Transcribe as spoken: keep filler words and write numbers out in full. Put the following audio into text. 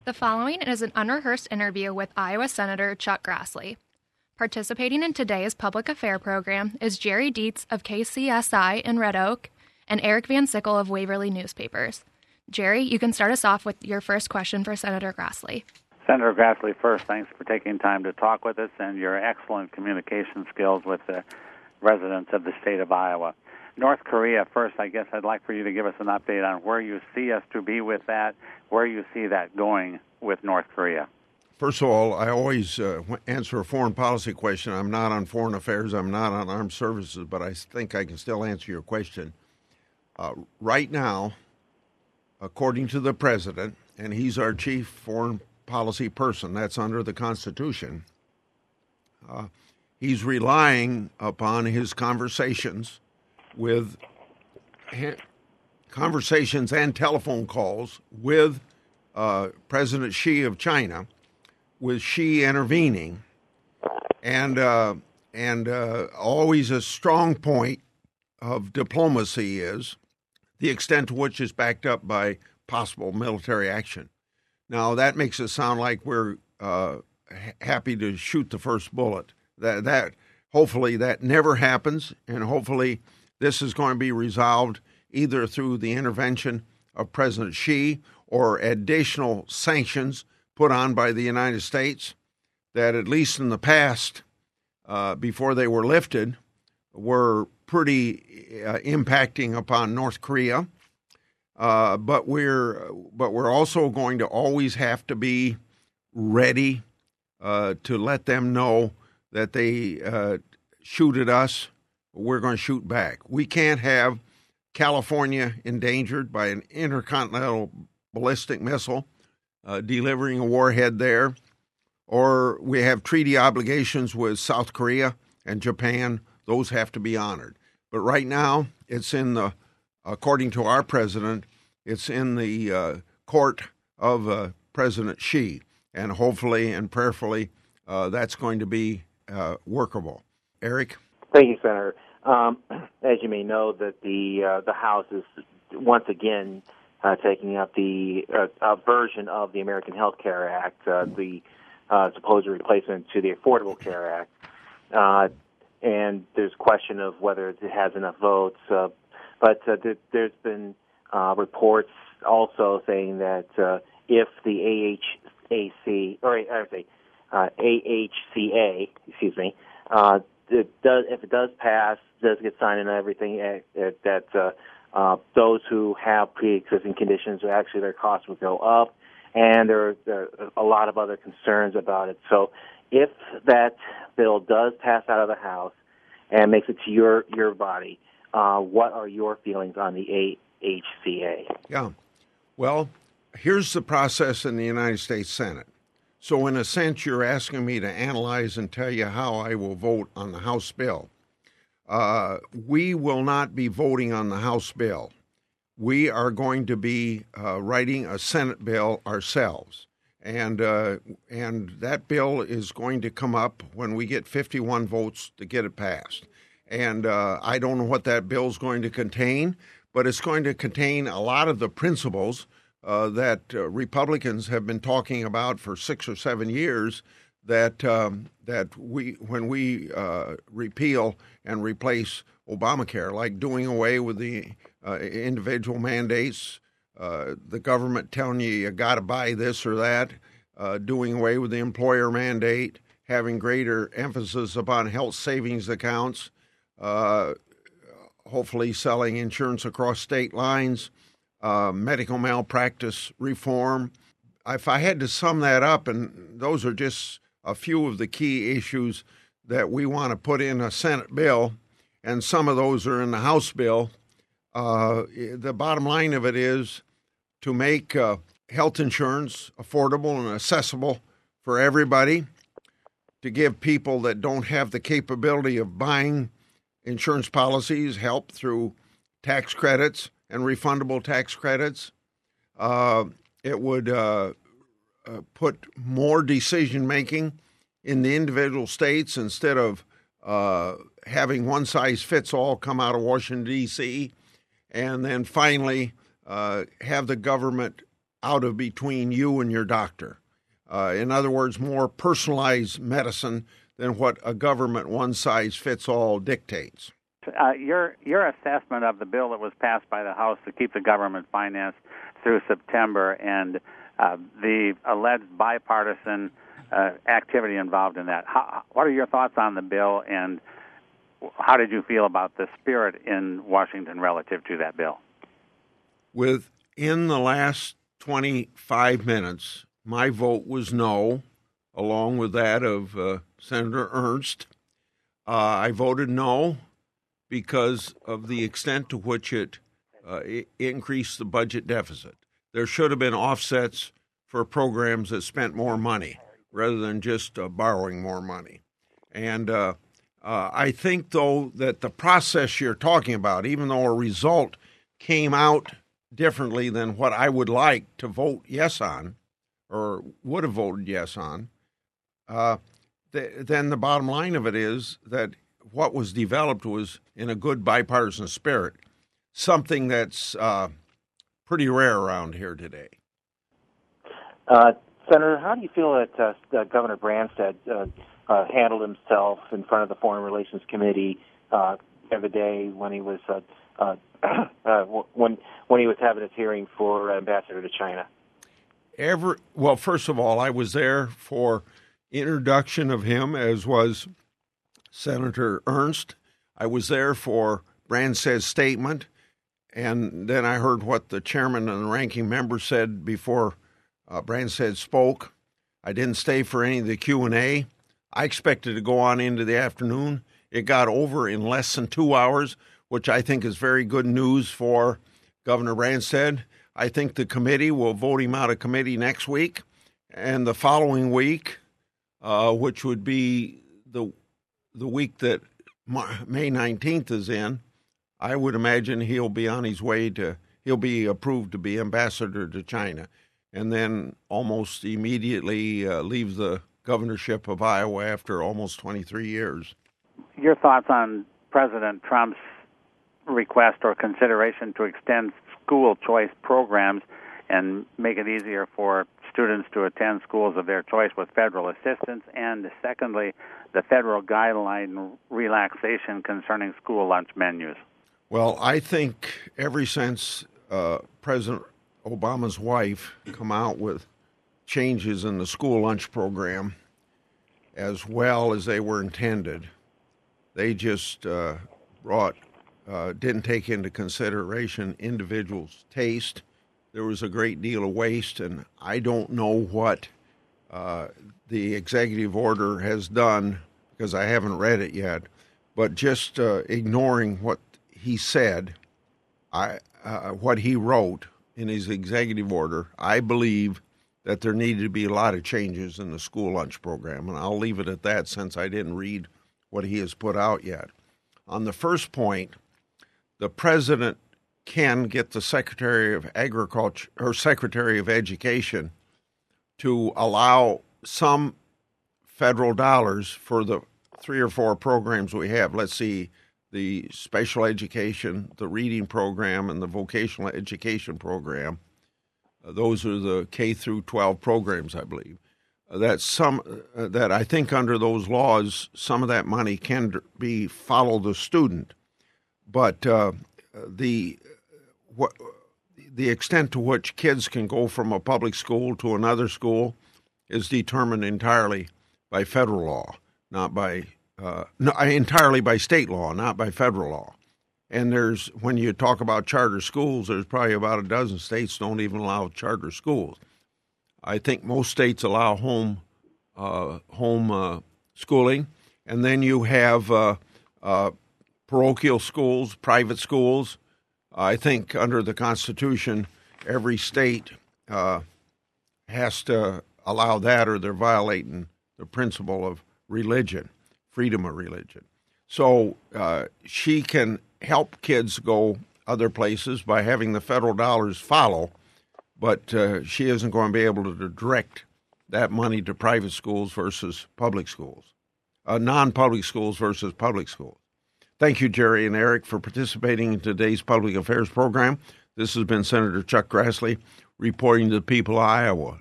The following is an unrehearsed interview with Iowa Senator Chuck Grassley. Participating in today's public affair program is Jerry Dietz of K C S I in Red Oak and Eric Van Sickle of Waverly Newspapers. Jerry, you can start us off with your first question for Senator Grassley. Senator Grassley, first, thanks for taking time to talk with us and your excellent communication skills with the residents of the state of Iowa. North Korea, first, I guess I'd like for you to give us an update on where you see us to be with that, where you see that going with North Korea. First of all, I always uh, answer a foreign policy question. I'm not on foreign affairs. I'm not on armed services, but I think I can still answer your question. Uh, right now, according to the president, and he's our chief foreign policy person, that's under the Constitution, uh, he's relying upon his conversations with ha- conversations and telephone calls with uh, President Xi of China, with Xi intervening, and uh, and uh, always a strong point of diplomacy is the extent to which is backed up by possible military action. Now that makes it sound like we're uh, ha- happy to shoot the first bullet. That that hopefully that never happens, and hopefully this is going to be resolved either through the intervention of President Xi or additional sanctions put on by the United States that, at least in the past, uh, before they were lifted, were pretty uh, impacting upon North Korea. Uh, but we're but we're also going to always have to be ready uh, to let them know that they uh, shoot at us, we're going to shoot back. We can't have California endangered by an intercontinental ballistic missile uh, delivering a warhead there, or we have treaty obligations with South Korea and Japan. Those have to be honored. But right now, it's in the, according to our president, it's in the uh, court of uh, President Xi, and hopefully and prayerfully uh, that's going to be uh, workable. Eric? Thank you, Senator. Um, as you may know, that the uh, the House is once again uh, taking up the uh, uh, version of the American Health Care Act, uh, the uh, supposed replacement to the Affordable Care Act, uh, and there's a question of whether it has enough votes. Uh, but uh, th- there's been uh, reports also saying that uh, if the A H A C or I say uh, A H C A, excuse me. Uh, It does, if it does pass, does get signed and everything, uh, that uh, uh, those who have pre-existing conditions, actually their costs would go up, and there, there are a lot of other concerns about it. So if that bill does pass out of the House and makes it to your, your body, uh, what are your feelings on the A H C A? Yeah. Well, here's the process in the United States Senate. So in a sense, you're asking me to analyze and tell you how I will vote on the House bill. Uh, we will not be voting on the House bill. We are going to be uh, writing a Senate bill ourselves. And uh, and that bill is going to come up when we get fifty-one votes to get it passed. And uh, I don't know what that bill is going to contain, but it's going to contain a lot of the principles Uh, that uh, Republicans have been talking about for six or seven years, that um, that we when we uh, repeal and replace Obamacare, like doing away with the uh, individual mandates, uh, the government telling you you got to buy this or that, uh, doing away with the employer mandate, having greater emphasis upon health savings accounts, uh, hopefully selling insurance across state lines. Uh, medical malpractice reform. If I had to sum that up, and those are just a few of the key issues that we want to put in a Senate bill, and some of those are in the House bill, uh, the bottom line of it is to make uh, health insurance affordable and accessible for everybody, to give people that don't have the capability of buying insurance policies help through tax credits and refundable tax credits. Uh, it would uh, uh, put more decision-making in the individual states instead of uh, having one-size-fits-all come out of Washington, D C, and then finally uh, have the government out of between you and your doctor. Uh, in other words, more personalized medicine than what a government one-size-fits-all dictates. Uh, your your assessment of the bill that was passed by the House to keep the government financed through September and uh, the alleged bipartisan uh, activity involved in that. How, what are your thoughts on the bill, and how did you feel about the spirit in Washington relative to that bill? Within the last twenty-five minutes, my vote was no, along with that of uh, Senator Ernst. Uh, I voted no because of the extent to which it, uh, it increased the budget deficit. There should have been offsets for programs that spent more money rather than just uh, borrowing more money. And uh, uh, I think, though, that the process you're talking about, even though a result came out differently than what I would like to vote yes on, or would have voted yes on, uh, th- then the bottom line of it is that what was developed was in a good bipartisan spirit, something that's uh, pretty rare around here today. Uh, Senator, how do you feel that uh, Governor Branstad uh, uh, handled himself in front of the Foreign Relations Committee uh, the other day when he was uh, uh, uh, when when he was having his hearing for Ambassador to China? Every, well, first of all, I was there for introduction of him, as was Senator Ernst. I was there for Branstad's statement, and then I heard what the chairman and the ranking member said before uh, Branstad spoke. I didn't stay for any of the Q and A. I expected to go on into the afternoon. It got over in less than two hours, which I think is very good news for Governor Branstad. I think the committee will vote him out of committee next week, and the following week, uh, which would be the the week that May nineteenth is in, I would imagine he'll be on his way to, he'll be approved to be ambassador to China, and then almost immediately uh, leave the governorship of Iowa after almost twenty-three years. Your thoughts on President Trump's request or consideration to extend school choice programs and make it easier for students to attend schools of their choice with federal assistance, and secondly, the federal guideline relaxation concerning school lunch menus? Well, I think ever since uh, President Obama's wife come out with changes in the school lunch program as well as they were intended, they just uh, brought Uh, didn't take into consideration individuals' taste. There was a great deal of waste, and I don't know what uh, the executive order has done because I haven't read it yet. But just uh, ignoring what he said, I uh, what he wrote in his executive order, I believe that there needed to be a lot of changes in the school lunch program, and I'll leave it at that since I didn't read what he has put out yet. On the first point, the president can get the Secretary of Agriculture or Secretary of Education to allow some federal dollars for the three or four programs we have. Let's see, the special education, the reading program, and the vocational education program. Uh, those are the K through twelve programs, I believe. Uh, that some uh, that I think under those laws, some of that money can be follow the student. But uh, the what, the extent to which kids can go from a public school to another school is determined entirely by federal law, not by uh, no, entirely by state law, not by federal law. And there's when you talk about charter schools, there's probably about a dozen states don't even allow charter schools. I think most states allow home uh, home uh, schooling, and then you have uh, uh, parochial schools, private schools. I think under the Constitution, every state uh, has to allow that or they're violating the principle of religion, freedom of religion. So uh, she can help kids go other places by having the federal dollars follow, but uh, she isn't going to be able to direct that money to private schools versus public schools, uh, non-public schools versus public schools. Thank you, Jerry and Eric, for participating in today's Public Affairs program. This has been Senator Chuck Grassley, reporting to the people of Iowa.